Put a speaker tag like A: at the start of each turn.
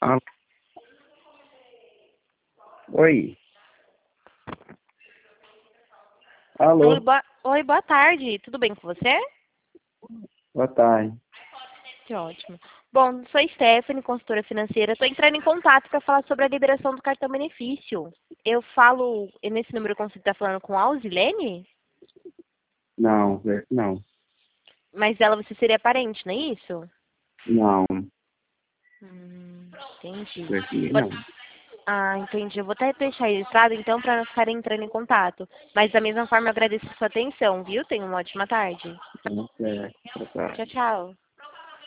A: Ah, oi.
B: Oi,
A: Alô,
B: boa tarde. Tudo bem com você?
A: boa tarde.
B: Que ótimo. Bom, sou Stephanie, consultora financeira. Estou entrando em contato para falar sobre a liberação do cartão benefício. Eu falo nesse número que você está falando com a Alzilene?
A: Não, não,
B: Mas ela você seria parente, não é isso?
A: não,
B: Entendi.
A: aqui
B: Vou-
A: não.
B: entendi. Eu vou até deixar registrado então para não ficarem entrando em contato. Mas da mesma forma eu agradeço a sua atenção, viu? Tenha uma ótima tarde.
A: Não, é, tá.
B: Tchau, tchau.